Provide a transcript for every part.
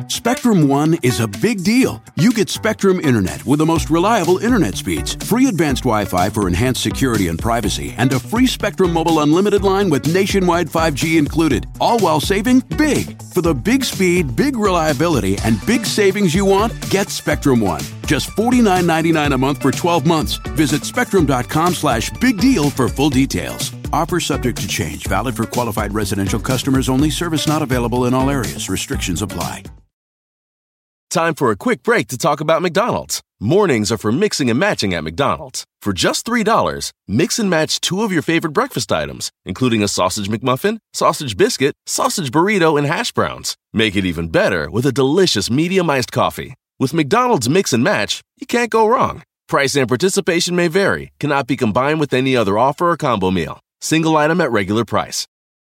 Spectrum One is a big deal. You get Spectrum Internet with the most reliable internet speeds, free advanced Wi-Fi for enhanced security and privacy, and a free Spectrum Mobile Unlimited line with nationwide 5G included, all while saving big. For the big speed, big reliability, and big savings you want, get Spectrum One. Just $49.99 a month for 12 months. Visit spectrum.com/big deal for full details. Offer subject to change. Valid for qualified residential customers only. Service not available in all areas. Restrictions apply. Time for a quick break to talk about McDonald's. Mornings are for mixing and matching at McDonald's. For just $3, mix and match 2 of your favorite breakfast items, including a sausage McMuffin, sausage biscuit, sausage burrito, and hash browns. Make it even better with a delicious medium iced coffee. With McDonald's Mix and Match, you can't go wrong. Price and participation may vary. Cannot be combined with any other offer or combo meal. Single item at regular price.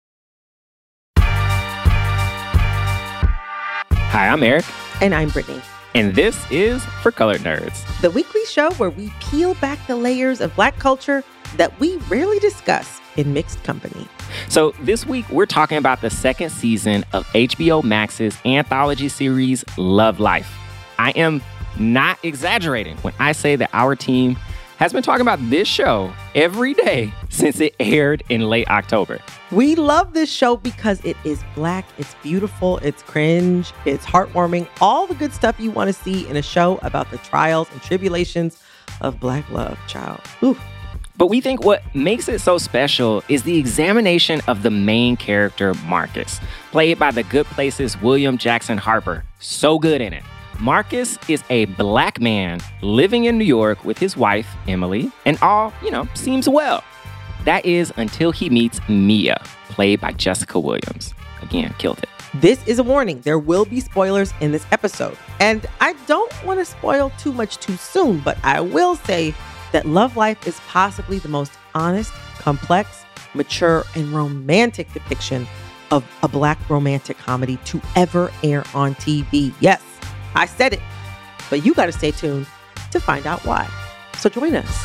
Hi, I'm Eric. And I'm Brittany. And this is For Colored Nerds, the weekly show where we peel back the layers of Black culture that we rarely discuss in mixed company. So this week, we're talking about the second season of HBO Max's anthology series, Love Life. I am not exaggerating when I say that our team has been talking about this show every day since it aired in late October. We love this show because it is Black, it's beautiful, it's cringe, it's heartwarming, all the good stuff you want to see in a show about the trials and tribulations of Black love, child. Ooh. But we think what makes it so special is the examination of the main character, Marcus, played by The Good Place's William Jackson Harper. So good in it. Marcus is a Black man living in New York with his wife, Emily, and all, seems well. That is until he meets Mia, played by Jessica Williams. Again, killed it. This is a warning. There will be spoilers in this episode. And I don't want to spoil too much too soon, but I will say that Love Life is possibly the most honest, complex, mature, and romantic depiction of a Black romantic comedy to ever air on TV. Yes, I said it, but you got to stay tuned to find out why. So join us.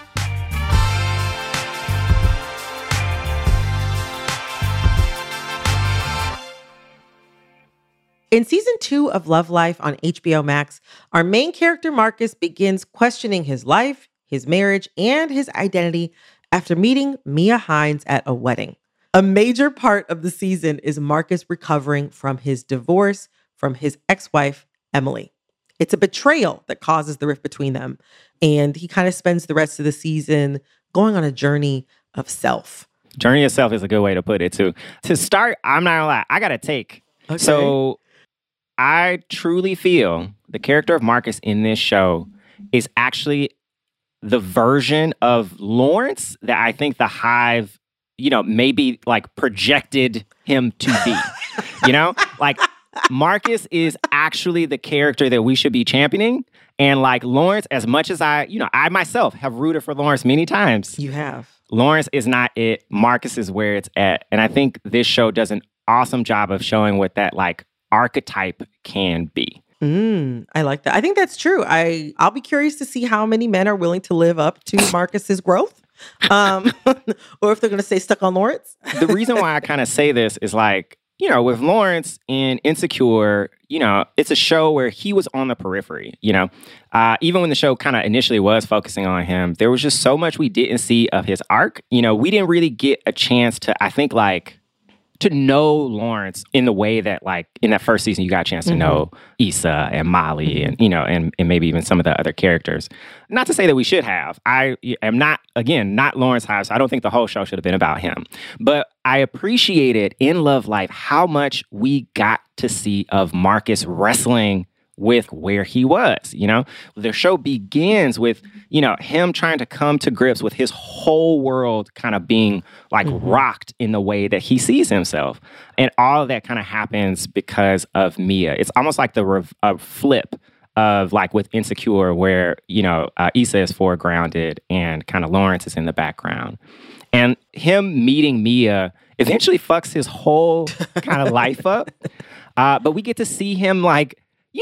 In season 2 of Love Life on HBO Max, our main character Marcus begins questioning his life, his marriage, and his identity after meeting Mia Hines at a wedding. A major part of the season is Marcus recovering from his divorce from his ex-wife, Emily. It's a betrayal that causes the rift between them, and he kind of spends the rest of the season going on a journey of self. Journey of self is a good way to put it, too. To start, I'm not gonna lie, I got a take. Okay. So I truly feel the character of Marcus in this show is actually the version of Lawrence that I think the Hive, maybe like projected him to be. Like Marcus is actually the character that we should be championing. And like Lawrence, as much as I myself have rooted for Lawrence many times. You have. Lawrence is not it. Marcus is where it's at. And I think this show does an awesome job of showing what that like archetype can be. I like that. I think that's true. I'll be curious to see how many men are willing to live up to Marcus's growth. Or if they're going to stay stuck on Lawrence. The reason why I kind of say this is like, with Lawrence in Insecure, it's a show where he was on the periphery, even when the show kind of initially was focusing on him, there was just so much we didn't see of his arc. We didn't really get a chance to, I think, to know Lawrence in the way that, like, in that first season, you got a chance to know Issa and Molly and, and maybe even some of the other characters. Not to say that we should have. I am not Lawrence Hive, so I don't think the whole show should have been about him. But I appreciated in Love Life how much we got to see of Marcus wrestling with where he was, The show begins with, him trying to come to grips with his whole world kind of being like rocked in the way that he sees himself. And all of that kind of happens because of Mia. It's almost like a flip of like with Insecure where, Issa is foregrounded and kind of Lawrence is in the background. And him meeting Mia eventually fucks his whole kind of life up. But we get to see him like,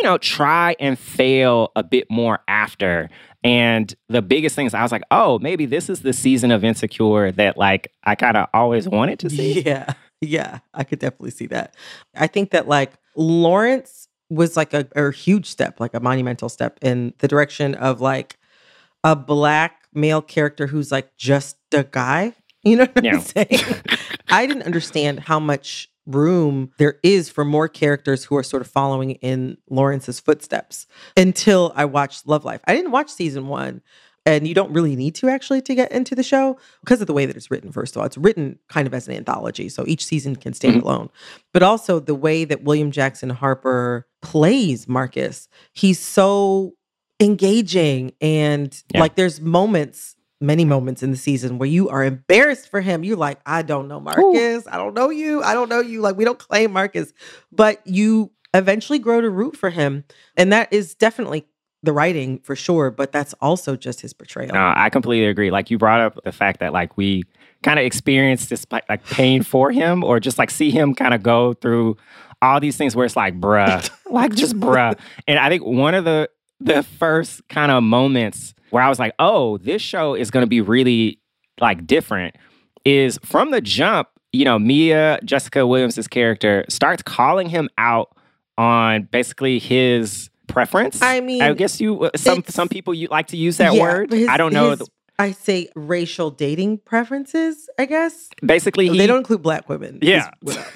try and fail a bit more after. And the biggest thing is I was like, oh, maybe this is the season of Insecure that like I kind of always wanted to see. Yeah, I could definitely see that. I think that like Lawrence was like a huge step, like a monumental step in the direction of like a Black male character who's like just a guy. You know what I'm saying? I didn't understand how much room there is for more characters who are sort of following in Lawrence's footsteps until I watched Love Life. I didn't watch season 1. And you don't really need to actually to get into the show because of the way that it's written, first of all. It's written kind of as an anthology, so each season can stand alone. But also the way that William Jackson Harper plays Marcus, he's so engaging. And like there's moments, many moments in the season where you are embarrassed for him. You're like, I don't know Marcus. Ooh. I don't know you. I don't know you. Like, we don't claim Marcus. But you eventually grow to root for him. And that is definitely the writing for sure, but that's also just his portrayal. No, I completely agree. Like, you brought up the fact that like we kind of experienced this like pain for him, or just like see him kind of go through all these things where it's like, bruh, like just bruh. And I think one of the first kind of moments where I was like, oh, this show is going to be really like different is from the jump, you know, Mia, Jessica Williams' character, starts calling him out on basically his preference. I mean, I guess some people you like to use that word. I don't know. I say racial dating preferences, I guess. Basically, they don't include Black women. Yeah.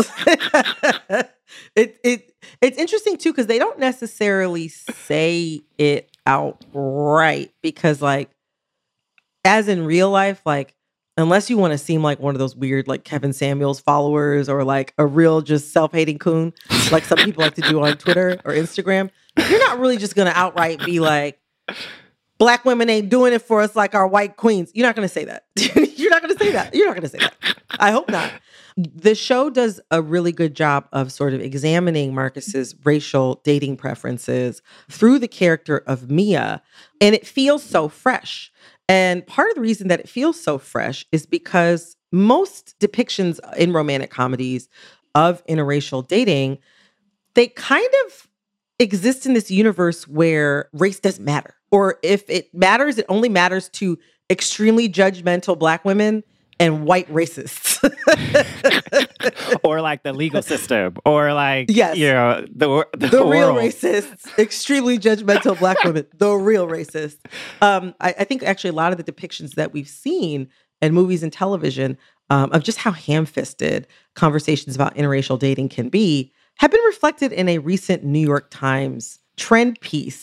It's interesting too, because they don't necessarily say it outright, because like, as in real life, like, unless you want to seem like one of those weird like Kevin Samuels followers or like a real just self-hating coon, like some people like to do on Twitter or Instagram, you're not really just going to outright be like, Black women ain't doing it for us like our white queens. You're not going to say that. You're not going to say that. You're not going to say that. I hope not. The show does a really good job of sort of examining Marcus's racial dating preferences through the character of Mia, and it feels so fresh. And part of the reason that it feels so fresh is because most depictions in romantic comedies of interracial dating, they kind of exist in this universe where race doesn't matter. Or if it matters, it only matters to extremely judgmental Black women and white racists. Or like the legal system. Or like, yes, you know, the real racists, extremely judgmental Black women, the real racists. I think actually a lot of the depictions that we've seen in movies and television of just how ham-fisted conversations about interracial dating can be have been reflected in a recent New York Times trend piece.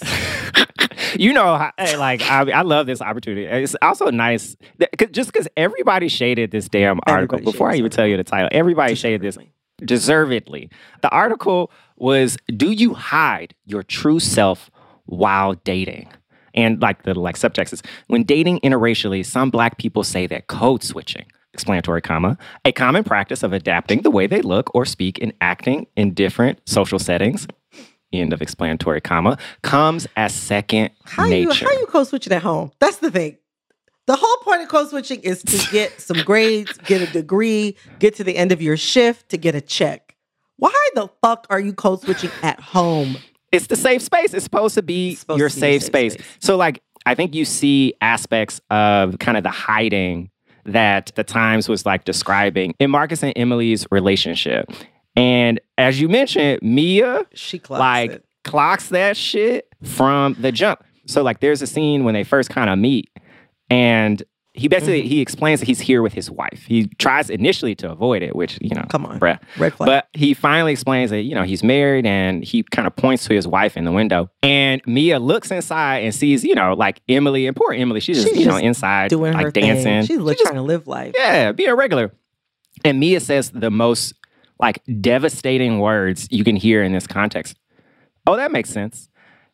You know, like, I love this opportunity. It's also nice, just because everybody shaded this damn article. Before I even tell you the title, everybody shaded this deservedly. The article was, "Do you hide your true self while dating?" And like the subtext is, "When dating interracially, some Black people say that code switching, explanatory comma, a common practice of adapting the way they look or speak and acting in different social settings, end of explanatory comma, comes as second nature." How you code switching at home? That's the thing. The whole point of code switching is to get some grades, get a degree, get to the end of your shift to get a check. Why the fuck are you code switching at home? It's the safe space. It's supposed to be your safe space. So like, I think you see aspects of kind of the hiding that the Times was like describing in Marcus and Emily's relationship. And as you mentioned, Mia, she clocks that shit from the jump. So like, there's a scene when they first kind of meet, and he basically he explains that he's here with his wife. He tries initially to avoid it, which, you know, come on, bruh. Red flag. But he finally explains that, you know, he's married, and he kind of points to his wife in the window. And Mia looks inside and sees, you know, like Emily, and poor Emily, she's just, you know, inside doing like her dancing. Thing. She's trying to live life. Yeah, being a regular. And Mia says the most like devastating words you can hear in this context. "Oh, that makes sense."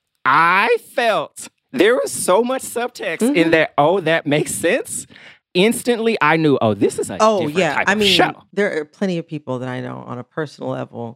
I felt there was so much subtext in that, "Oh, that makes sense." Instantly, I knew, oh, this is a different type of show. There are plenty of people that I know on a personal level,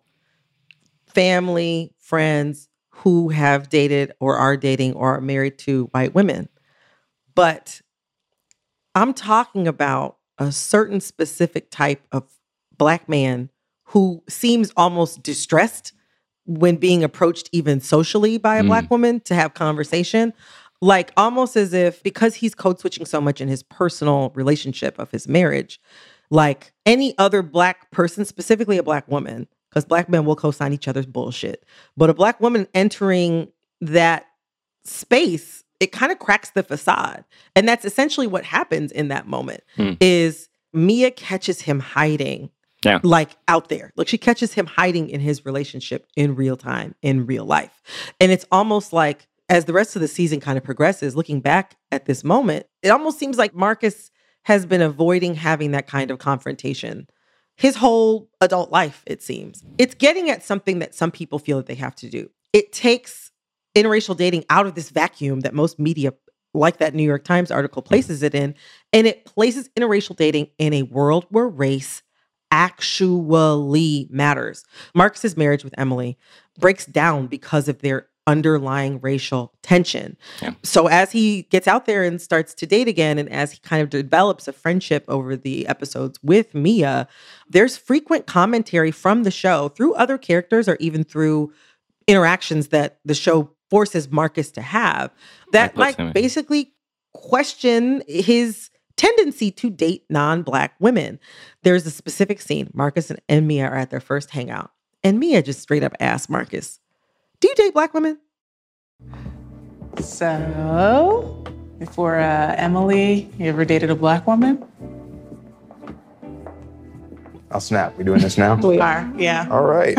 family, friends, who have dated or are dating or are married to white women. But I'm talking about a certain specific type of Black man who seems almost distressed when being approached even socially by a Black woman to have conversation. Like almost as if, because he's code switching so much in his personal relationship of his marriage, like any other Black person, specifically a Black woman, because black men will co-sign each other's bullshit. But a black woman entering that space, it kind of cracks the facade. And that's essentially what happens in that moment is Mia catches him hiding. Yeah. Like out there. Like she catches him hiding in his relationship in real time, in real life. And it's almost like as the rest of the season kind of progresses, looking back at this moment, it almost seems like Marcus has been avoiding having that kind of confrontation his whole adult life, it seems. It's getting at something that some people feel that they have to do. It takes interracial dating out of this vacuum that most media, like that New York Times article, places it in, and it places interracial dating in a world where race actually matters. Marcus's marriage with Emily breaks down because of their underlying racial tension. Yeah. So as he gets out there and starts to date again, and as he kind of develops a friendship over the episodes with Mia, there's frequent commentary from the show through other characters or even through interactions that the show forces Marcus to have that basically question his tendency to date non-Black women. There's a specific scene. Marcus and Mia are at their first hangout. And Mia just straight up asks Marcus, do you date Black women? So, before Emily, you ever dated a Black woman? I'll snap. We doing this now? We are, yeah. All right.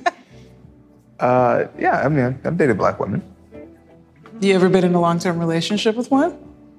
Yeah, I mean, I've dated Black women. You ever been in a long-term relationship with one?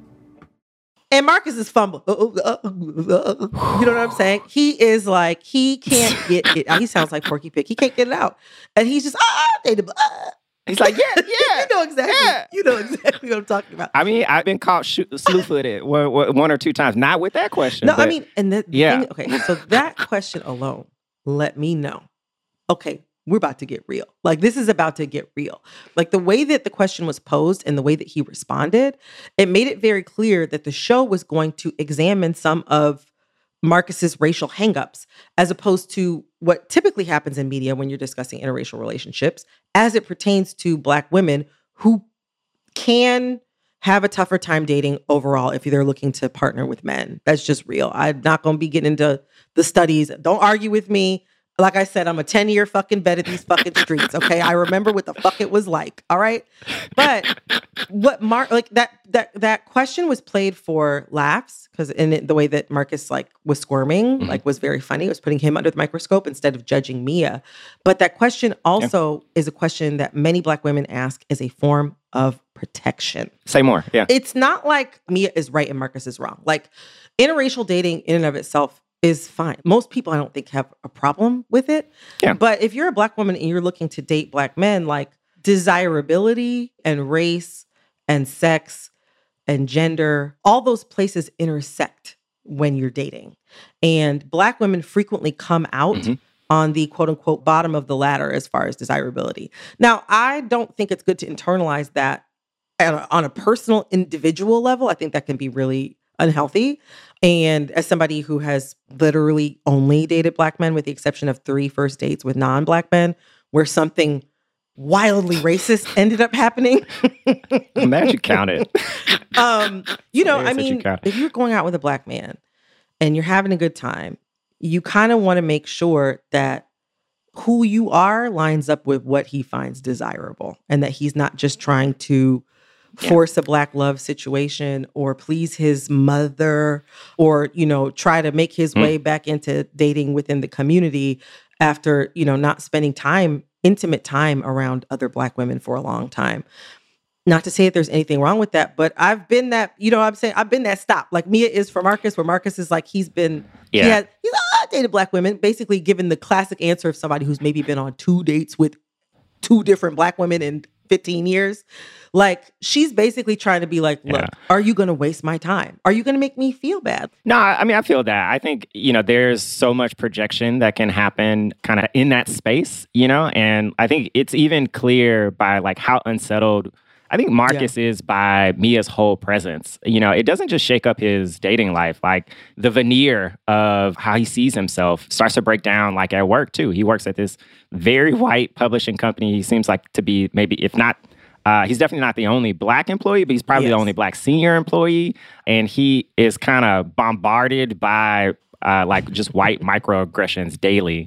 And Marcus is fumble. You know what I'm saying? He is like, he can't get it out. He sounds like Porky Pig. He can't get it out. And he's just, dated. He's like, yeah. You know exactly. Yeah. You know exactly what I'm talking about. I mean, I've been caught slew-footed one or two times. Not with that question. No, but, I mean, and the thing, okay, so that question alone let me know, okay, we're about to get real. Like, this is about to get real. Like, the way that the question was posed and the way that he responded, it made it very clear that the show was going to examine some of Marcus's racial hangups, as opposed to what typically happens in media when you're discussing interracial relationships, as it pertains to Black women who can have a tougher time dating overall if they're looking to partner with men. That's just real. I'm not going to be getting into the studies. Don't argue with me. Like I said, I'm a 10-year fucking vet at these fucking streets, okay? I remember what the fuck it was like, all right? But what that question was played for laughs, because in the way that Marcus was squirming, was very funny. It was putting him under the microscope instead of judging Mia. But that question also is a question that many Black women ask as a form of protection. Say more, yeah. It's not like Mia is right and Marcus is wrong. Like, interracial dating in and of itself is fine. Most people, I don't think, have a problem with it. Yeah. But if you're a Black woman and you're looking to date Black men, like, desirability and race and sex and gender, all those places intersect when you're dating. And Black women frequently come out on the quote unquote bottom of the ladder as far as desirability. Now, I don't think it's good to internalize that on a personal, individual level. I think that can be really unhealthy. And as somebody who has literally only dated Black men, with the exception of 3 first dates with non-Black men, where something wildly racist ended up happening. I'm glad you counted. I mean, if you're going out with a Black man and you're having a good time, you kind of want to make sure that who you are lines up with what he finds desirable, and that he's not just trying to force a Black love situation or please his mother or, try to make his way back into dating within the community after, not spending intimate time around other Black women for a long time. Not to say that there's anything wrong with that, but I've been that, I've been that stop. Like Mia is for Marcus, where Marcus is like, he's dated Black women, basically given the classic answer of somebody who's maybe been on 2 dates with 2 different Black women in 15 years. Like, she's basically trying to be like, look, are you going to waste my time? Are you going to make me feel bad? No, I mean, I feel that. I think, there's so much projection that can happen kind of in that space, and I think it's even clear by like how unsettled I think Marcus is by Mia's whole presence. It doesn't just shake up his dating life. Like, the veneer of how he sees himself starts to break down, like, at work, too. He works at this very white publishing company. He seems like to be maybe, if not, he's definitely not the only Black employee, but he's probably the only Black senior employee. And he is kind of bombarded by, just white microaggressions daily.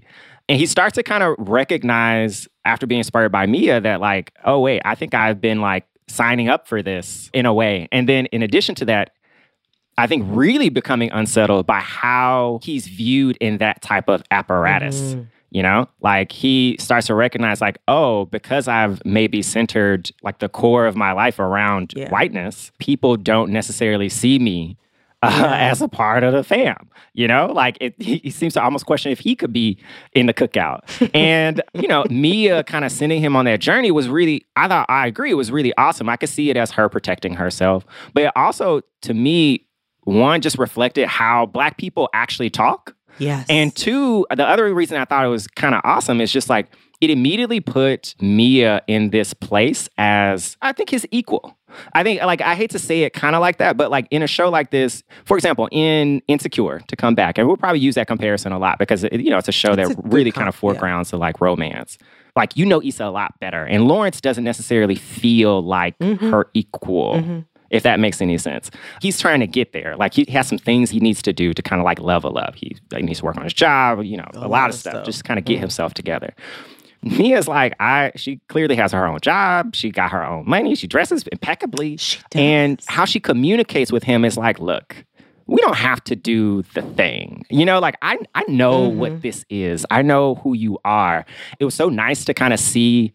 And he starts to kind of recognize after being inspired by Mia that like, oh, wait, I think I've been like signing up for this in a way. And then in addition to that, I think really becoming unsettled by how he's viewed in that type of apparatus. You know, like he starts to recognize like, oh, because I've maybe centered like the core of my life around whiteness, people don't necessarily see me as a part of the fam. You know, like he seems to almost question if he could be in the cookout. And, you know, Mia kind of sending him on that journey was really, I agree, it was really awesome. I could see it as her protecting herself. But it also, to me, one, just reflected how Black people actually talk. Yes. And two, the other reason I thought it was kind of awesome is just like, it immediately put Mia in this place as, I think, his equal. I think, like, I hate to say it kind of like that, but like in a show like this, for example, in Insecure, to come back, and we'll probably use that comparison a lot because, you know, it's a show that really kind of foregrounds to like romance. Like, you know Issa a lot better. And Lawrence doesn't necessarily feel like her equal. If that makes any sense. He's trying to get there. Like, he has some things he needs to do to kind of like level up. He needs to work on his job, you know, a lot of stuff. Just kind of get himself together. Mia's like, she clearly has her own job. She got her own money. She dresses impeccably. She does. And how she communicates with him is like, look, we don't have to do the thing. You know, like, I know what this is. I know who you are. It was so nice to kind of see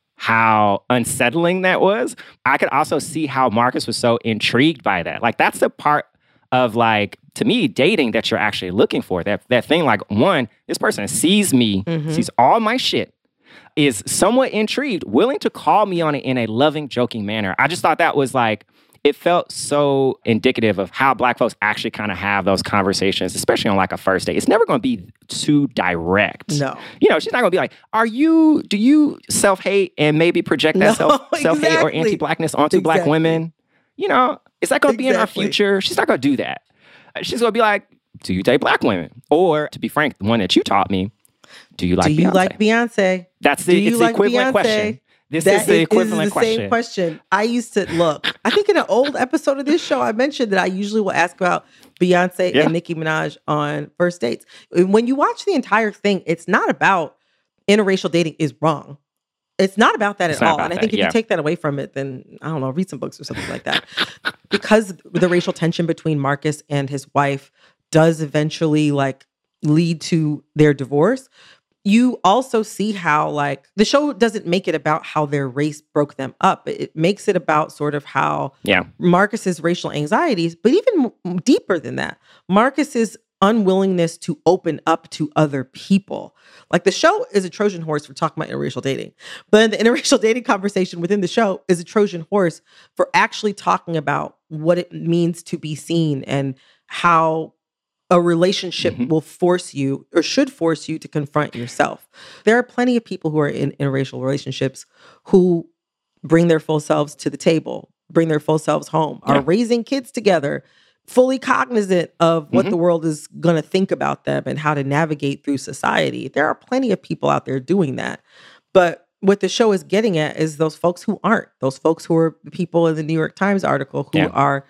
how unsettling that was. I could also see how Marcus was so intrigued by that. Like, that's the part of, like, to me, dating that you're actually looking for. That thing, like, one, this person sees me, sees all my shit, is somewhat intrigued, willing to call me on it in a loving, joking manner. I just thought that was, like, it felt so indicative of how Black folks actually kind of have those conversations, especially on like a first date. It's never going to be too direct. No. You know, she's not going to be like, do you self-hate and maybe project that self-hate or anti-Blackness onto Black women? You know, is that going to be in our future? She's not going to do that. She's going to be like, do you date Black women? Or, to be frank, the one that you taught me, do you like Beyonce? Do you like Beyonce? It's the equivalent question. This is the equivalent question. Same question. I used to look. I think in an old episode of this show, I mentioned that I usually will ask about Beyonce and Nicki Minaj on first dates. When you watch the entire thing, it's not about interracial dating is wrong. It's not about that at all. And I think if you take that away from it, then, I don't know, read some books or something like that. Because the racial tension between Marcus and his wife does eventually like lead to their divorce. You also see how, like, the show doesn't make it about how their race broke them up. It makes it about sort of how Marcus's racial anxieties, but even deeper than that, Marcus's unwillingness to open up to other people. Like, the show is a Trojan horse for talking about interracial dating. But the interracial dating conversation within the show is a Trojan horse for actually talking about what it means to be seen and how a relationship will force you or should force you to confront yourself. There are plenty of people who are in interracial relationships who bring their full selves to the table, bring their full selves home, are raising kids together, fully cognizant of what the world is going to think about them and how to navigate through society. There are plenty of people out there doing that. But what the show is getting at is those folks who aren't, those folks who are people in the New York Times article who are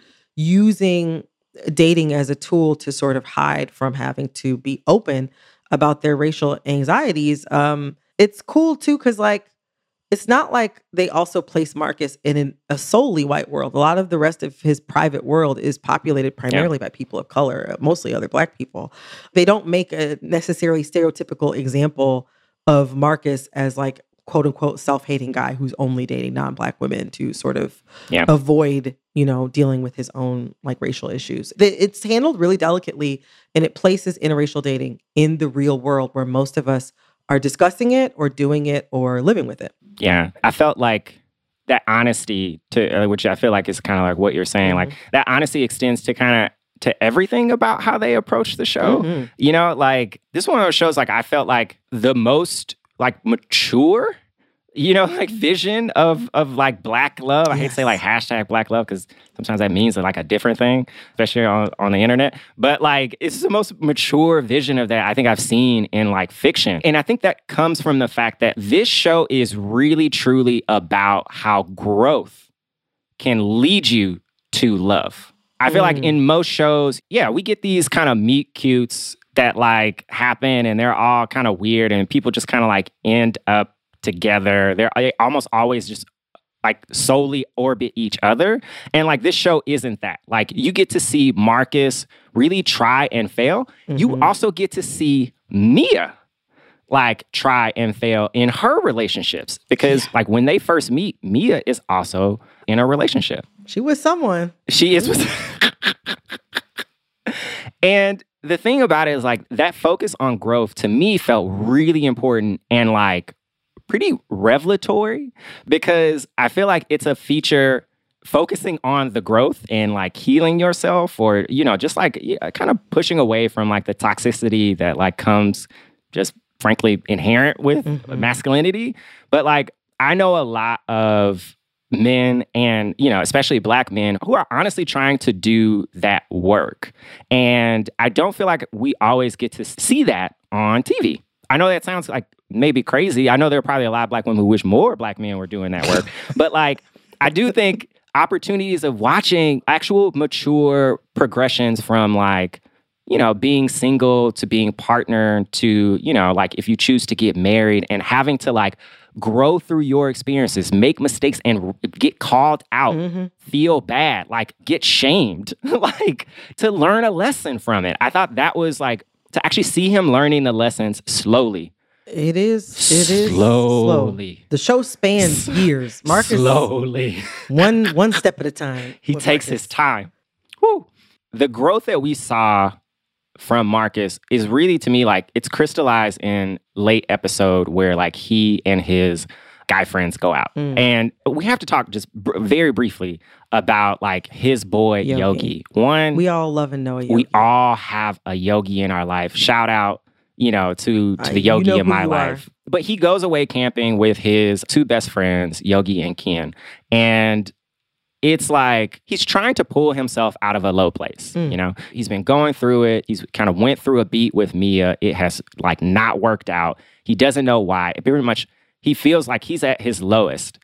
using dating as a tool to sort of hide from having to be open about their racial anxieties. It's cool too, because like, it's not like they also place Marcus in a solely white world. A lot of the rest of his private world is populated primarily by people of color, mostly other Black people. They don't make a necessarily stereotypical example of Marcus as like, quote unquote, self-hating guy who's only dating non-Black women to sort of avoid, you know, dealing with his own like racial issues. It's handled really delicately, and it places interracial dating in the real world where most of us are discussing it or doing it or living with it. Yeah. I felt like that honesty to, which I feel like is kind of like what you're saying, like that honesty extends to kind of to everything about how they approach the show. You know, like this one of those shows, like I felt like the most like mature, you know, like vision of like Black love. I hate to say like hashtag Black love because sometimes that means like a different thing, especially on the internet. But like it's the most mature vision of that I think I've seen in like fiction. And I think that comes from the fact that this show is really truly about how growth can lead you to love. I feel like in most shows, we get these kind of meet cutes that like happen, and they're all kind of weird, and people just kind of like end up together. They almost always just like solely orbit each other. And like this show isn't that. Like you get to see Marcus really try and fail. You also get to see Mia like try and fail in her relationships, because like when they first meet, Mia is also in a relationship. She was someone. She is with And the thing about it is like that focus on growth to me felt really important and like pretty revelatory, because I feel like it's a feature focusing on the growth and like healing yourself, or, you know, just like kind of pushing away from like the toxicity that like comes just frankly inherent with masculinity. But like I know a lot of men, and, you know, especially Black men, who are honestly trying to do that work. And I don't feel like we always get to see that on TV. I know that sounds like maybe crazy. I know there are probably a lot of Black women who wish more Black men were doing that work. But like, I do think opportunities of watching actual mature progressions from like, you know, being single to being partnered to, you know, like if you choose to get married and having to like grow through your experiences, make mistakes and get called out, feel bad, like get shamed, like to learn a lesson from it. I thought that was like, to actually see him learning the lessons slowly. It is slowly. Slow. The show spans years. Marcus slowly. one step at a time. He takes his time. Woo. The growth that we saw from Marcus is really, to me, like it's crystallized in late episode where like he and his guy friends go out. And we have to talk just very briefly about like his boy Yogi. One, we all love and know a Yogi. We all have a Yogi in our life. Shout out, you know, to the Yogi in my life. But he goes away camping with his two best friends, Yogi and Ken. And it's like he's trying to pull himself out of a low place. You know, he's been going through it. He's kind of went through a beat with Mia. It has like not worked out. He doesn't know why. Very much he feels like he's at his lowest.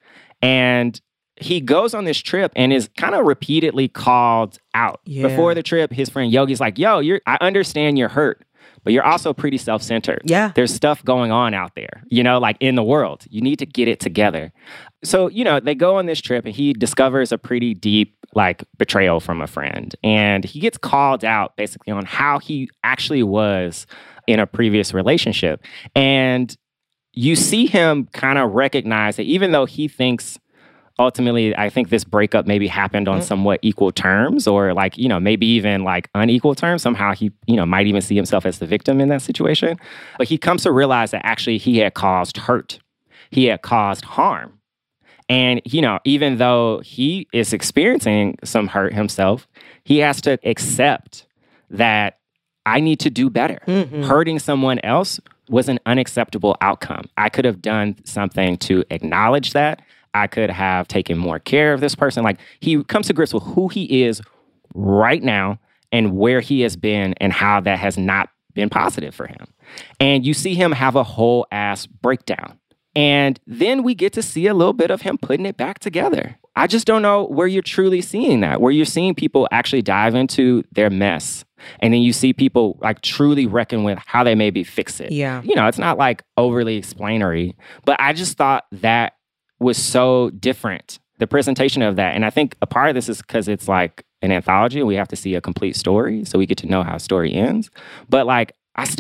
And he goes on this trip and is kind of repeatedly called out. Before the trip, his friend Yogi's like, yo, I understand you're hurt, but you're also pretty self-centered. Yeah. There's stuff going on out there, you know, like in the world. You need to get it together. So, you know, they go on this trip and he discovers a pretty deep, like, betrayal from a friend. And he gets called out basically on how he actually was in a previous relationship. And you see him kind of recognize that even though he thinks ultimately, I think this breakup maybe happened on somewhat equal terms, or like, you know, maybe even like unequal terms. Somehow he, you know, might even see himself as the victim in that situation. But he comes to realize that actually he had caused hurt. He had caused harm. And, you know, even though he is experiencing some hurt himself, he has to accept that I need to do better. Hurting someone else was an unacceptable outcome. I could have done something to acknowledge that. I could have taken more care of this person. Like, he comes to grips with who he is right now and where he has been and how that has not been positive for him. And you see him have a whole ass breakdown. And then we get to see a little bit of him putting it back together. I just don't know where you're truly seeing that, where you're seeing people actually dive into their mess. And then you see people like truly reckon with how they maybe fix it. Yeah. You know, it's not like overly explanatory, but I just thought that was so different, the presentation of that. And I think a part of this is because it's like an anthology and we have to see a complete story so we get to know how a story ends. But like,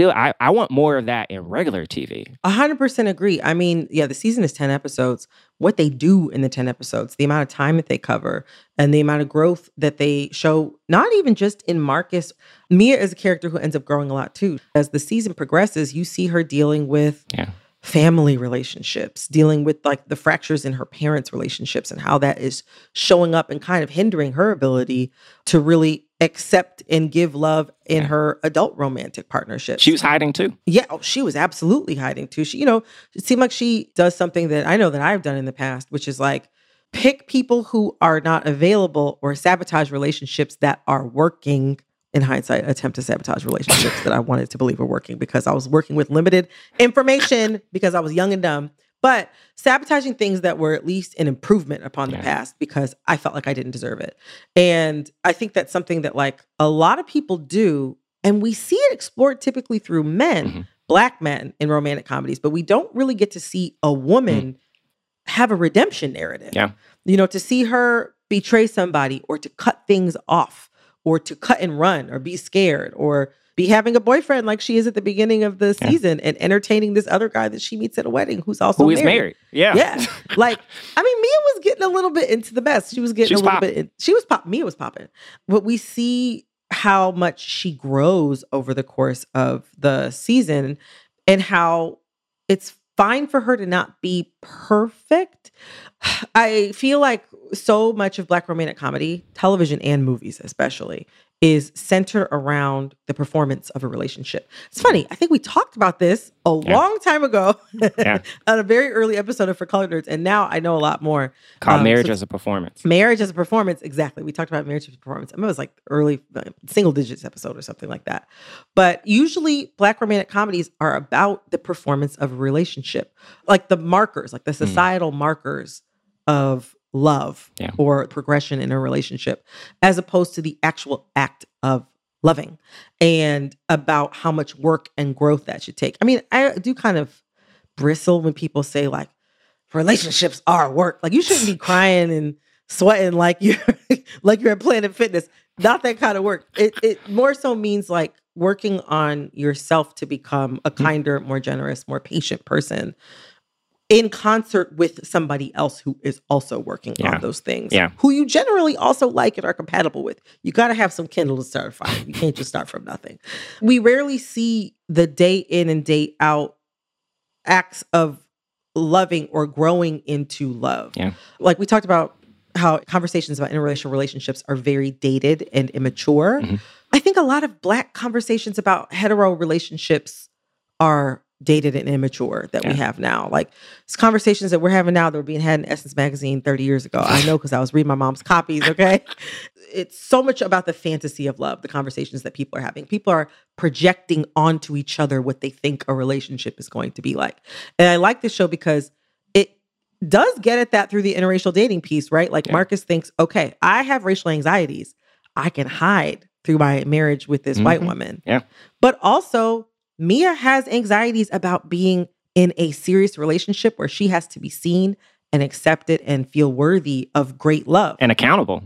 I want more of that in regular TV. 100% agree. I mean, yeah, the season is 10 episodes. What they do in the 10 episodes, the amount of time that they cover, and the amount of growth that they show, not even just in Marcus. Mia is a character who ends up growing a lot too. As the season progresses, you see her dealing with family relationships, dealing with like the fractures in her parents' relationships and how that is showing up and kind of hindering her ability to really accept and give love in her adult romantic partnerships. She was hiding too. Yeah, she was absolutely hiding too. She, you know, it seemed like she does something that I know that I've done in the past, which is like pick people who are not available or sabotage relationships that are working. In hindsight, attempt to sabotage relationships that I wanted to believe were working because I was working with limited information because I was young and dumb. But sabotaging things that were at least an improvement upon the past because I felt like I didn't deserve it. And I think that's something that like a lot of people do And we see it explored typically through men, Black men in romantic comedies, but we don't really get to see a woman have a redemption narrative. Yeah. To see her betray somebody or to cut things off or to cut and run or be scared or be having a boyfriend like she is at the beginning of the season and entertaining this other guy that she meets at a wedding who's also Who is married. Yeah. Yeah. Mia was getting a little bit into the best. She was getting a little bit. Mia was popping. But we see how much she grows over the course of the season and how it's fine for her to not be perfect. I feel like so much of Black romantic comedy, television and movies especially, is centered around the performance of a relationship. It's funny. I think we talked about this a long time ago on a very early episode of For Color Nerds, and now I know a lot more. Called Marriage as a Performance. Marriage as a Performance, exactly. We talked about Marriage as a Performance. I mean, it was like early single digits episode or something like that. But usually Black romantic comedies are about the performance of a relationship. Like the markers, like the societal markers of love or progression in a relationship, as opposed to the actual act of loving and about how much work and growth that should take. I mean, I do kind of bristle when people say like relationships are work. Like you shouldn't be crying and sweating like you're at Planet Fitness. Not that kind of work. It more so means like working on yourself to become a kinder, more generous, more patient person in concert with somebody else who is also working on those things, who you generally also like and are compatible with. You got to have some kindle to start a fire. You can't just start from nothing. We rarely see the day in and day out acts of loving or growing into love. Yeah. Like we talked about how conversations about interracial relationships are very dated and immature. I think a lot of Black conversations about hetero relationships are dated and immature that we have now. Like it's conversations that we're having now that were being had in Essence magazine 30 years ago. I know because I was reading my mom's copies, okay? It's so much about the fantasy of love, the conversations that people are having. People are projecting onto each other what they think a relationship is going to be like. And I like this show because it does get at that through the interracial dating piece, right? Like Marcus thinks, okay, I have racial anxieties. I can hide through my marriage with this white woman. Yeah. But also Mia has anxieties about being in a serious relationship where she has to be seen and accepted and feel worthy of great love. And accountable.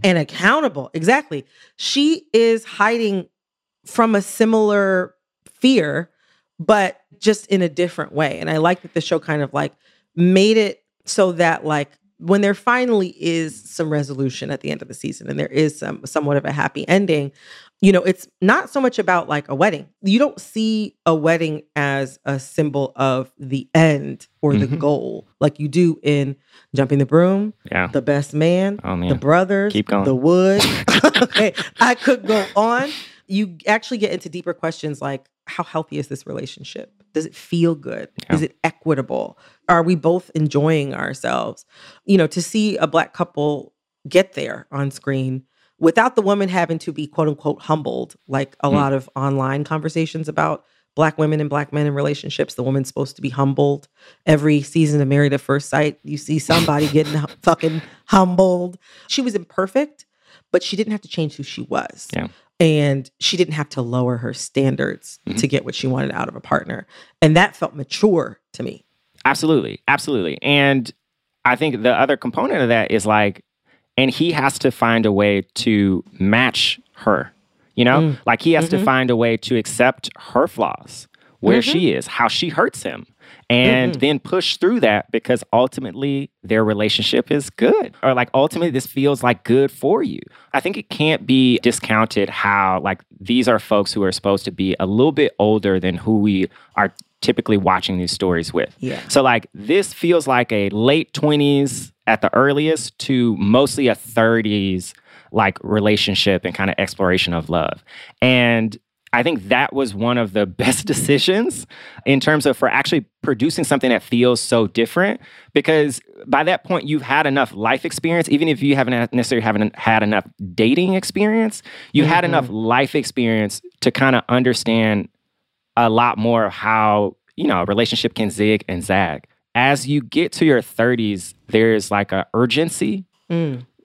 Exactly. She is hiding from a similar fear, but just in a different way. And I like that the show kind of like made it so that like when there finally is some resolution at the end of the season and there is somewhat of a happy ending, it's not so much about like a wedding. You don't see a wedding as a symbol of the end or the goal like you do in Jumping the Broom, The Best Man, The Brothers, Keep going. The Wood. Okay, I could go on. You actually get into deeper questions like, how healthy is this relationship? Does it feel good? Yeah. Is it equitable? Are we both enjoying ourselves? To see a Black couple get there on screen without the woman having to be quote unquote humbled, like a lot of online conversations about Black women and Black men in relationships. The woman's supposed to be humbled. Every season of Married at First Sight, you see somebody getting fucking humbled. She was imperfect, but she didn't have to change who she was. Yeah. And she didn't have to lower her standards to get what she wanted out of a partner. And that felt mature to me. Absolutely. Absolutely. And I think the other component of that is like, and he has to find a way to match her, like he has to find a way to accept her flaws, where she is, how she hurts him, and then push through that because ultimately their relationship is good, or like ultimately this feels like good for you. I think it can't be discounted how like these are folks who are supposed to be a little bit older than who we are typically watching these stories with. Yeah. So like this feels like a late 20s at the earliest to mostly a 30s like relationship and kind of exploration of love. And I think that was one of the best decisions in terms of for actually producing something that feels so different, because by that point you've had enough life experience. Even if you haven't necessarily had enough dating experience, you had enough life experience to kind of understand a lot more of how, a relationship can zig and zag. As you get to your 30s, there's like a urgency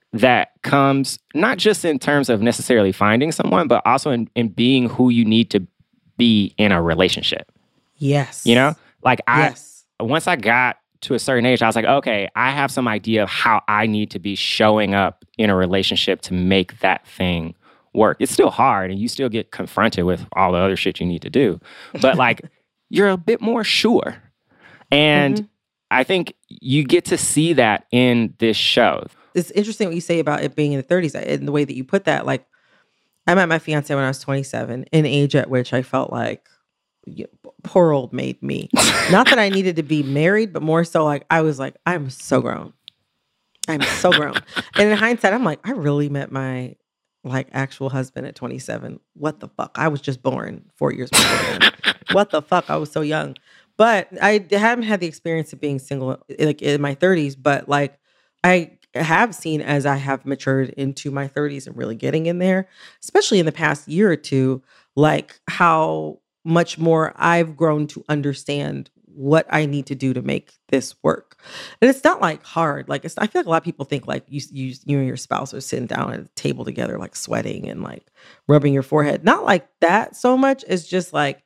that comes not just in terms of necessarily finding someone, but also in being who you need to be in a relationship. Yes. You know, like Yes. once I got to a certain age, I was like, okay, I have some idea of how I need to be showing up in a relationship to make that thing work. It's still hard and you still get confronted with all the other shit you need to do. But like, you're a bit more sure. And I think you get to see that in this show. It's interesting what you say about it being in the 30s and the way that you put that. Like, I met my fiance when I was 27, an age at which I felt like, poor old maid me. Not that I needed to be married, but more so like, I was like, I'm so grown. I'm so grown. And in hindsight, I'm like, I really met my like actual husband at 27. What the fuck? I was just born 4 years before then. What the fuck? I was so young. But I haven't had the experience of being single like in my 30s, but like I have seen as I have matured into my 30s and really getting in there, especially in the past year or two, like how much more I've grown to understand what I need to do to make this work. And it's not like hard. Like I feel like a lot of people think like you and your spouse are sitting down at a table together, like sweating and like rubbing your forehead. Not like that so much. It's just like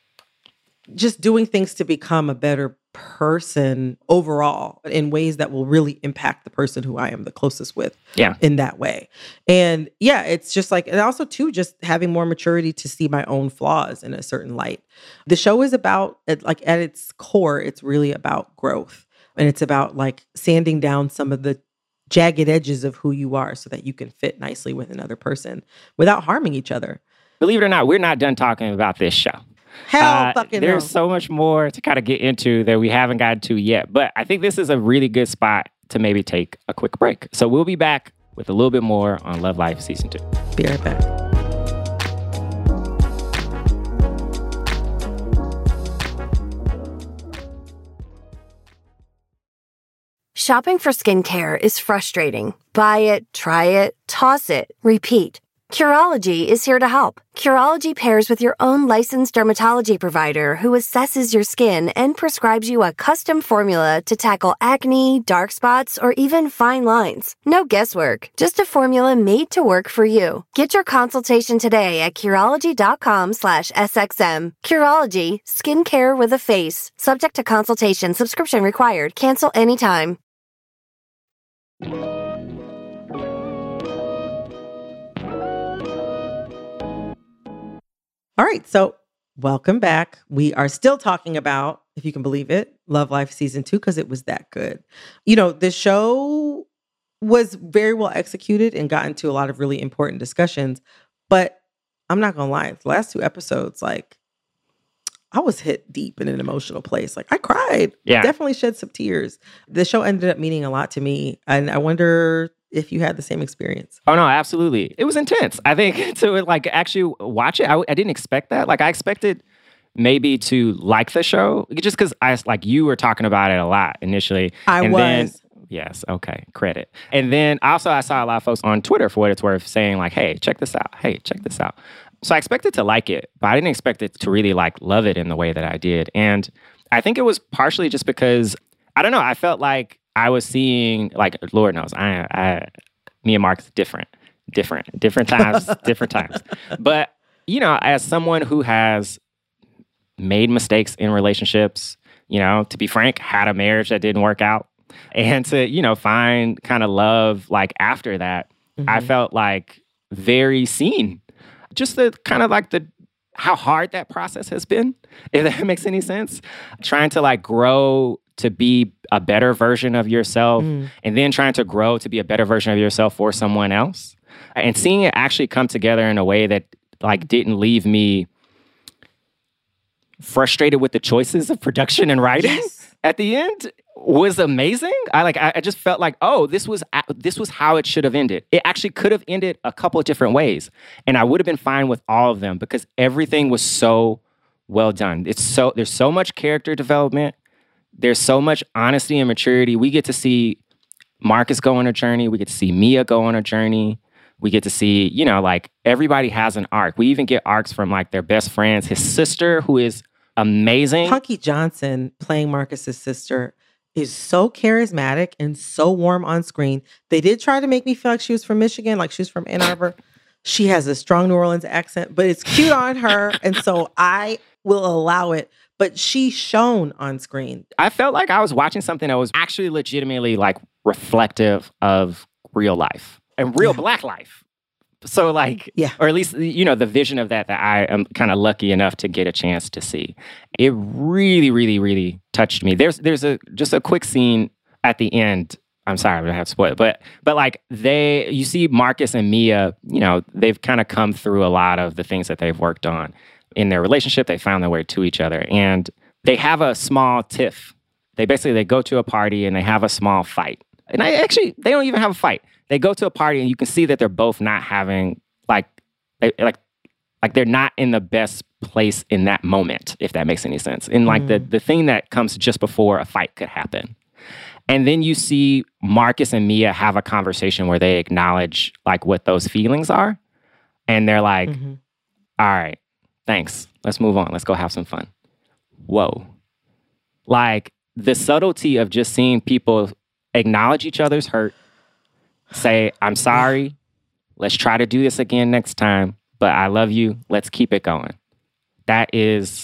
just doing things to become a better person overall in ways that will really impact the person who I am the closest with in that way. And yeah, it's just like, and also too, just having more maturity to see my own flaws in a certain light. The show is about, like at its core, it's really about growth. And it's about like sanding down some of the jagged edges of who you are so that you can fit nicely with another person without harming each other. Believe it or not, we're not done talking about this show. Hell fucking There's no. so much more to kind of get into that we haven't gotten to yet. But I think this is a really good spot to maybe take a quick break. So we'll be back with a little bit more on Love Life Season 2. Be right back. Shopping for skincare is frustrating. Buy it, try it, toss it, repeat. Curology is here to help. Curology pairs with your own licensed dermatology provider who assesses your skin and prescribes you a custom formula to tackle acne, dark spots, or even fine lines. No guesswork, just a formula made to work for you. Get your consultation today at Curology.com/SXM. Curology, skincare with a face. Subject to consultation, subscription required. Cancel anytime. All right, so welcome back. We are still talking about, if you can believe it, Love Life Season 2, because it was that good. You know, the show was very well executed and got into a lot of really important discussions, but I'm not gonna lie, the last two episodes, like, I was hit deep in an emotional place. Like, I cried. Yeah. Definitely shed some tears. The show ended up meaning a lot to me, and I wonder if you had the same experience. Oh, no, absolutely. It was intense. I think to like actually watch it, I didn't expect that. Like I expected maybe to like the show just because like you were talking about it a lot initially. Yes. Okay. Credit. And then also I saw a lot of folks on Twitter, for what it's worth, saying like, hey, check this out. Hey, check this out. So I expected to like it, but I didn't expect it to really like love it in the way that I did. And I think it was partially just because, I don't know, I felt like I was seeing, like, Lord knows, me and Mark's different times, different times. But, you know, as someone who has made mistakes in relationships, you know, to be frank, had a marriage that didn't work out, and to, you know, find kind of love, like, after that, I felt like very seen. Just the kind of like how hard that process has been, if that makes any sense. Trying to like grow to be a better version of yourself and then trying to grow to be a better version of yourself for someone else. And seeing it actually come together in a way that like didn't leave me frustrated with the choices of production and writing at the end was amazing. I just felt like, oh, this was how it should have ended. It actually could have ended a couple of different ways, and I would have been fine with all of them because everything was so well done. There's so much character development. There's so much honesty and maturity. We get to see Marcus go on a journey. We get to see Mia go on a journey. We get to see, you know, like everybody has an arc. We even get arcs from like their best friends. His sister, who is amazing. Punky Johnson playing Marcus's sister is so charismatic and so warm on screen. They did try to make me feel like she was from Michigan, like she was from Ann Arbor. She has a strong New Orleans accent, but it's cute on her. And so I will allow it. But she shone on screen. I felt like I was watching something that was actually legitimately like reflective of real life and real Black life. So like, or at least, you know, the vision of that I am kind of lucky enough to get a chance to see. It really, really, really touched me. There's just a quick scene at the end. I'm sorry, I'm gonna have to spoil it, but like you see Marcus and Mia, you know, they've kind of come through a lot of the things that they've worked on in their relationship. They found their way to each other, and they have a small tiff. They go to a party and they have a small fight. And they don't even have a fight. They go to a party and you can see that they're both not having they're not in the best place in that moment, if that makes any sense. And like the thing that comes just before a fight could happen. And then you see Marcus and Mia have a conversation where they acknowledge like what those feelings are. And they're like, all right, thanks. Let's move on. Let's go have some fun. Whoa. Like the subtlety of just seeing people acknowledge each other's hurt, say, I'm sorry. Let's try to do this again next time. But I love you. Let's keep it going. That is,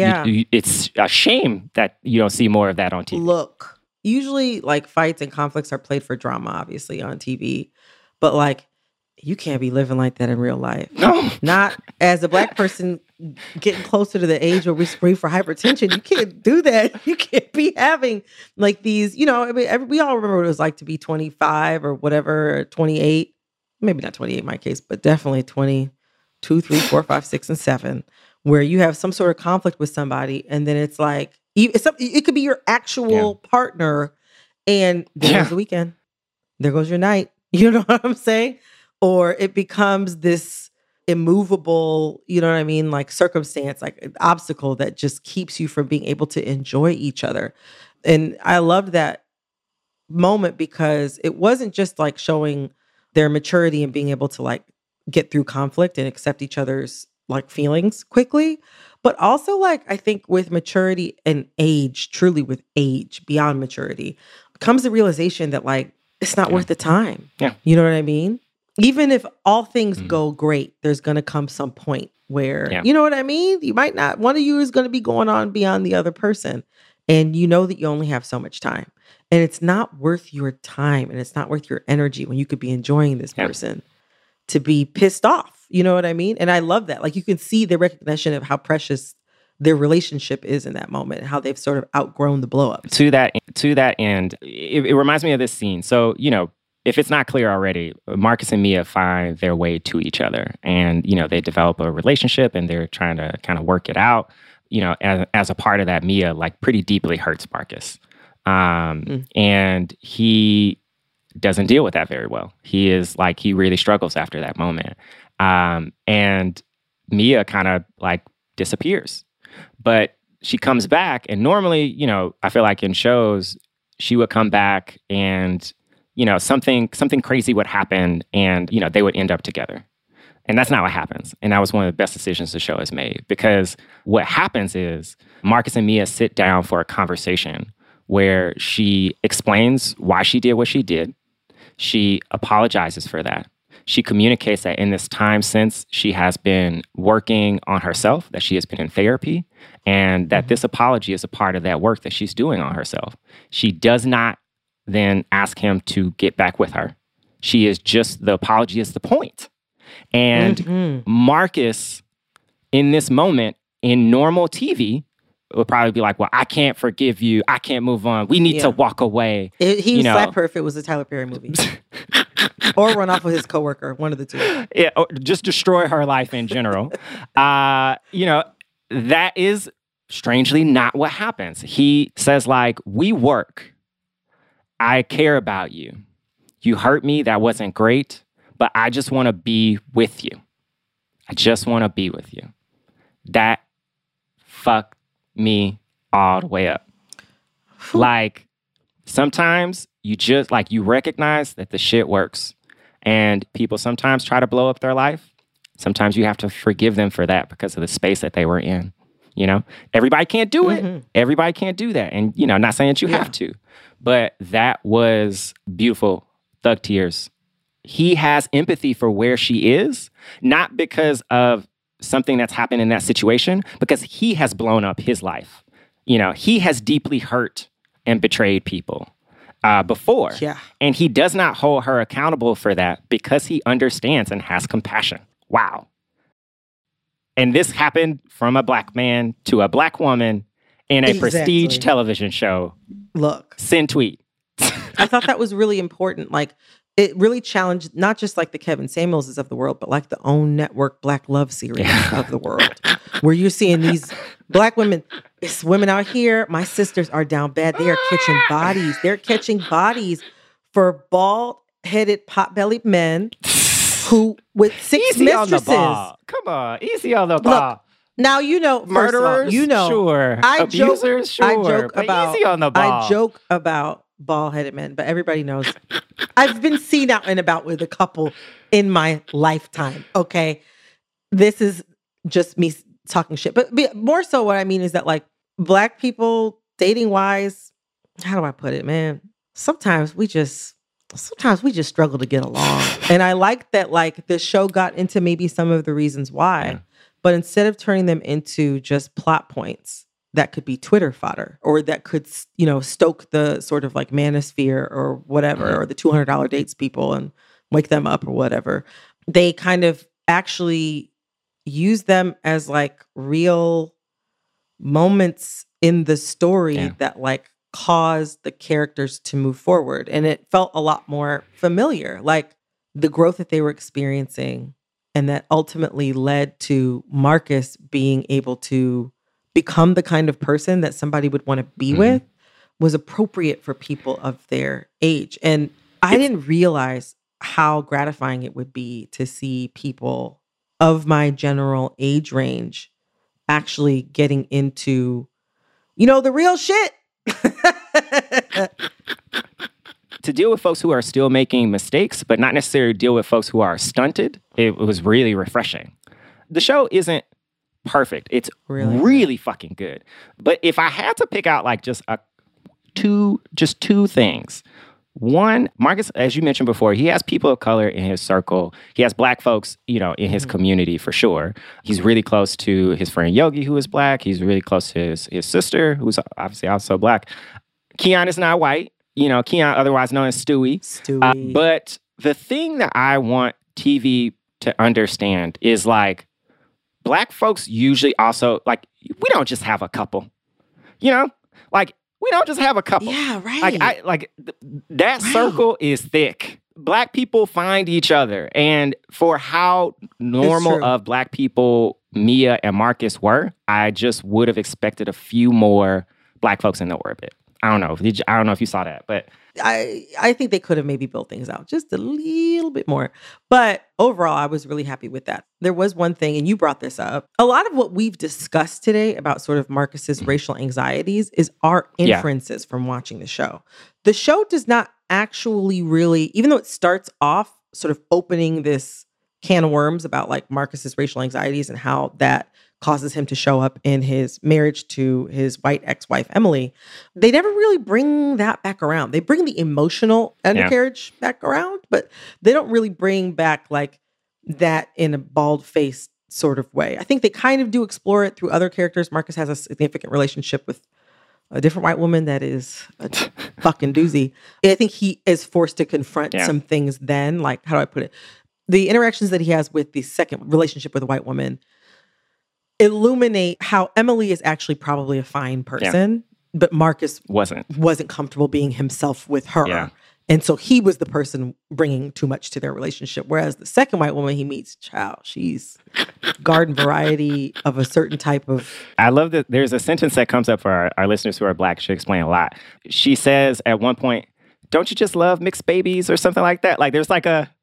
it's a shame that you don't see more of that on TV. Look. Usually, like, fights and conflicts are played for drama, obviously, on TV. But, like, you can't be living like that in real life. No. Not as a Black person getting closer to the age where we scream for hypertension. You can't do that. You can't be having, like, these, you know, I mean, we all remember what it was like to be 25 or whatever, or 28. Maybe not 28 in my case, but definitely 22, 3, 4, 5, 6, and 7, where you have some sort of conflict with somebody, and then it's like, it could be your actual partner, and there goes the weekend. There goes your night. You know what I'm saying? Or it becomes this immovable, you know what I mean? Like circumstance, like an obstacle that just keeps you from being able to enjoy each other. And I loved that moment because it wasn't just like showing their maturity and being able to like get through conflict and accept each other's like feelings quickly. But also, like, I think with maturity and age, truly with age, beyond maturity, comes the realization that, like, it's not worth the time. Yeah. You know what I mean? Even if all things go great, there's going to come some point where, you know what I mean? You might not, one of you is going to be going on beyond the other person. And you know that you only have so much time. And it's not worth your time and it's not worth your energy when you could be enjoying this person to be pissed off. You know what I mean? And I love that. Like, you can see the recognition of how precious their relationship is in that moment and how they've sort of outgrown the blow up. To that end, it reminds me of this scene. So, you know, if it's not clear already, Marcus and Mia find their way to each other, and, you know, they develop a relationship and they're trying to kind of work it out. You know, as a part of that, Mia like pretty deeply hurts Marcus. And he doesn't deal with that very well. He really struggles after that moment. And Mia kind of like disappears, but she comes back. And normally, you know, I feel like in shows, she would come back and, you know, something crazy would happen and, you know, they would end up together. And that's not what happens. And that was one of the best decisions the show has made, because what happens is Marcus and Mia sit down for a conversation where she explains why she did what she did. She apologizes for that. She communicates that in this time since she has been working on herself, that she has been in therapy, and that this apology is a part of that work that she's doing on herself. She does not then ask him to get back with her. The apology is the point. And Marcus, in this moment, in normal TV, would probably be like, well, I can't forgive you. I can't move on. We need to walk away. He would slap her if it was a Tyler Perry movie. Or run off with his coworker, one of the two. Yeah, or just destroy her life in general. You know, that is strangely not what happens. He says, like, we work. I care about you. You hurt me. That wasn't great. But I just want to be with you. I just want to be with you. That fucked me all the way up. Like, sometimes you just, like, you recognize that the shit works. And people sometimes try to blow up their life. Sometimes you have to forgive them for that because of the space that they were in. You know, everybody can't do it. Everybody can't do that. And, you know, not saying that you have to, but that was beautiful. Thug tears. He has empathy for where she is, not because of something that's happened in that situation, because he has blown up his life. You know, he has deeply hurt and betrayed people before. Yeah. And he does not hold her accountable for that because he understands and has compassion. Wow. And this happened from a black man to a black woman in a prestige television show. Look. Send tweet. I thought that was really important. Like, it really challenged not just like the Kevin Samuelses of the world, but like the OWN network Black Love series of the world, where you're seeing these black women, it's women out here. My sisters are down bad. They are catching bodies. They're catching bodies for bald-headed, pot-bellied men who with six easy mistresses. On the ball. Come on, easy on the ball. Look, now, you know, murderers, all, you know, sure. Abusers, sure. I joke about, easy on the ball. I joke about bald-headed men, but everybody knows I've been seen out and about with a couple in my lifetime. Okay, this is just me talking shit, but more so, what I mean is that like black people dating wise, how do I put it, man? Sometimes we just struggle to get along, and I like that. Like the show got into maybe some of the reasons why, but instead of turning them into just plot points that could be Twitter fodder, or that could, you know, stoke the sort of like manosphere or whatever, or the $200 dates people and wake them up or whatever. They kind of actually use them as like real moments in the story that like cause the characters to move forward. And it felt a lot more familiar, like the growth that they were experiencing, and that ultimately led to Marcus being able to become the kind of person that somebody would want to be with, was appropriate for people of their age. And I didn't realize how gratifying it would be to see people of my general age range actually getting into, you know, the real shit. To deal with folks who are still making mistakes, but not necessarily deal with folks who are stunted, it was really refreshing. The show isn't perfect. It's really fucking good. But if I had to pick out like just two things. One, Marcus, as you mentioned before, he has people of color in his circle. He has black folks, you know, in his community for sure. He's really close to his friend Yogi, who is black. He's really close to his sister, who's obviously also black. Keon is not white. You know, Keon, otherwise known as Stewie. But the thing that I want TV to understand is like, black folks usually also, like, we don't just have a couple, you know? Like, we don't just have a couple. Yeah, right. Like, that circle is thick. Black people find each other. And for how normal of black people Mia and Marcus were, I just would have expected a few more black folks in the orbit. I don't know. I don't know if you saw that, but I think they could have maybe built things out just a little bit more. But overall, I was really happy with that. There was one thing, and you brought this up. A lot of what we've discussed today about sort of Marcus's racial anxieties is our inferences from watching the show. The show does not actually really, even though it starts off sort of opening this can of worms about like Marcus's racial anxieties and how that causes him to show up in his marriage to his white ex-wife, Emily, they never really bring that back around. They bring the emotional undercarriage back around, but they don't really bring back like that in a bald-faced sort of way. I think they kind of do explore it through other characters. Marcus has a significant relationship with a different white woman that is a fucking doozy. I think he is forced to confront some things then, like, how do I put it? The interactions that he has with the second relationship with a white woman illuminate how Emily is actually probably a fine person, but Marcus wasn't comfortable being himself with her. Yeah. And so he was the person bringing too much to their relationship. Whereas the second white woman he meets, child, she's garden variety of a certain type of... I love that there's a sentence that comes up for our listeners who are black. Should explain a lot. She says at one point, don't you just love mixed babies or something like that? Like it's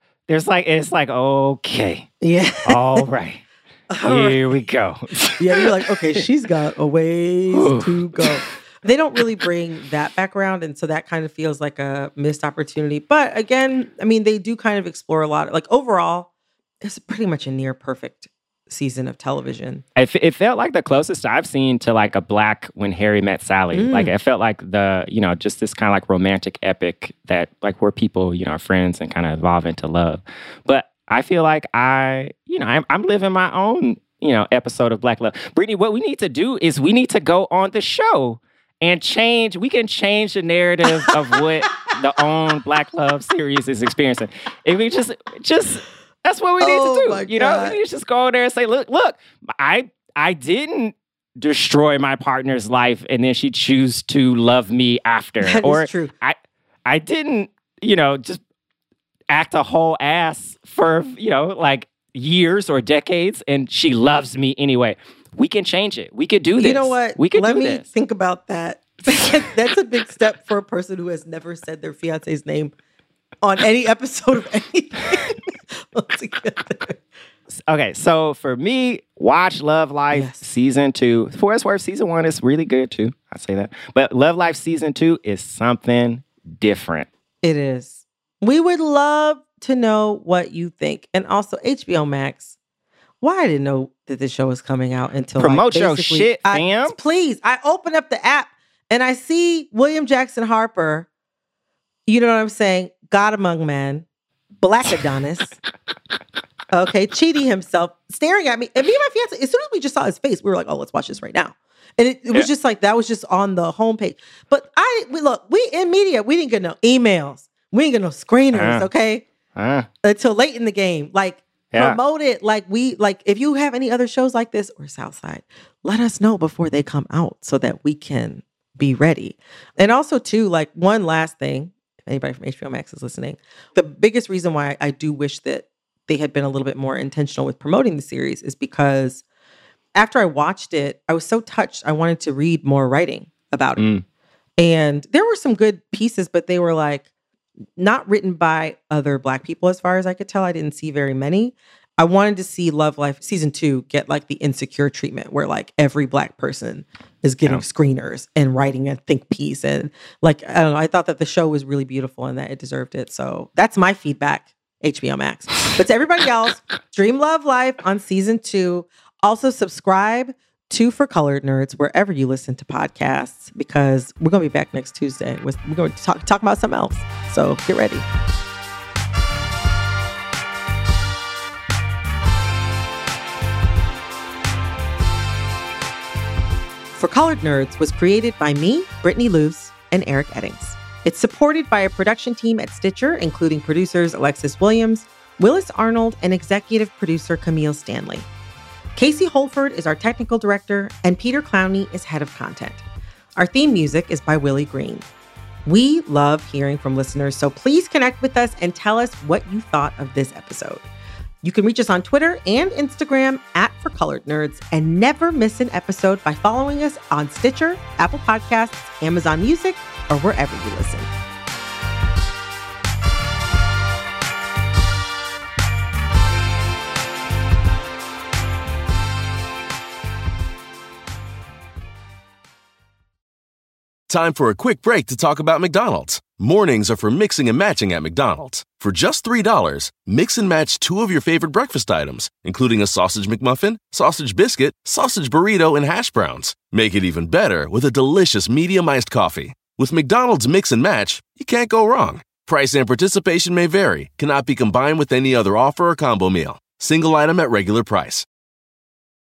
like, okay. Yeah. All right. Here we go. Yeah, you're like, okay, she's got a ways to go. They don't really bring that background, and so that kind of feels like a missed opportunity. But again, I mean, they do kind of explore a lot. Like overall, it's pretty much a near perfect season of television. It felt like the closest I've seen to like a Black When Harry Met Sally. Like it felt like just this kind of like romantic epic that like where people, are friends and kind of evolve into love. But I feel like I'm living my own, episode of Black Love. Brittany, what we need to do is we need to go on the show and we can change the narrative of what the own Black Love series is experiencing. If we just that's what we need to do. We need to just go there and say, look, I didn't destroy my partner's life and then she choose to love me after. That is true. I didn't, just act a whole ass for, like years or decades and she loves me anyway. We can change it. We could do this. You know what? We could Let do me this. think about that. That's a big step for a person who has never said their fiance's name on any episode of anything. Okay, so for me, watch Love Life Season 2. For what it's worth, Season 1 is really good too. I say that. But Love Life Season 2 is something different. It is. We would love to know what you think. And also, HBO Max. Why I didn't know that this show was coming out until promote your shit, fam. Please, I open up the app and I see William Jackson Harper. You know what I'm saying? God among men, Black Adonis. Okay, Chidi himself staring at me. And me and my fiance, as soon as we just saw his face, we were like, "Oh, let's watch this right now." And it was just like that was just on the homepage. But we in media, we didn't get no emails, we didn't get no screeners. Okay, until late in the game, like. Promote it if you have any other shows like this or Southside, let us know before they come out so that we can be ready. And also too, like one last thing, if anybody from HBO Max is listening, the biggest reason why I do wish that they had been a little bit more intentional with promoting the series is because after I watched it, I was so touched. I wanted to read more writing about it. And there were some good pieces, but they were like, not written by other Black people, as far as I could tell. I didn't see very many. I wanted to see Love Life Season 2 get like the Insecure treatment where like every Black person is getting screeners and writing a think piece. And like, I don't know, I thought that the show was really beautiful and that it deserved it. So that's my feedback, HBO Max. But to everybody else, stream Love Life on Season 2. Also subscribe to For Colored Nerds wherever you listen to podcasts, because we're going to be back next Tuesday. We're going to talk about something else. So get ready. For Colored Nerds was created by me, Brittany Luce, and Eric Eddings. It's supported by a production team at Stitcher, including producers Alexis Williams, Willis Arnold, and executive producer Camille Stanley. Casey Holford is our technical director, and Peter Clowney is head of content. Our theme music is by Willie Green. We love hearing from listeners, so please connect with us and tell us what you thought of this episode. You can reach us on Twitter and Instagram @For Colored Nerds, and never miss an episode by following us on Stitcher, Apple Podcasts, Amazon Music, or wherever you listen. Time for a quick break to talk about McDonald's. Mornings are for mixing and matching at McDonald's. For just $3, mix and match 2 of your favorite breakfast items, including a sausage McMuffin, sausage biscuit, sausage burrito, and hash browns. Make it even better with a delicious medium iced coffee. With McDonald's Mix and Match, you can't go wrong. Price and participation may vary, cannot be combined with any other offer or combo meal. Single item at regular price.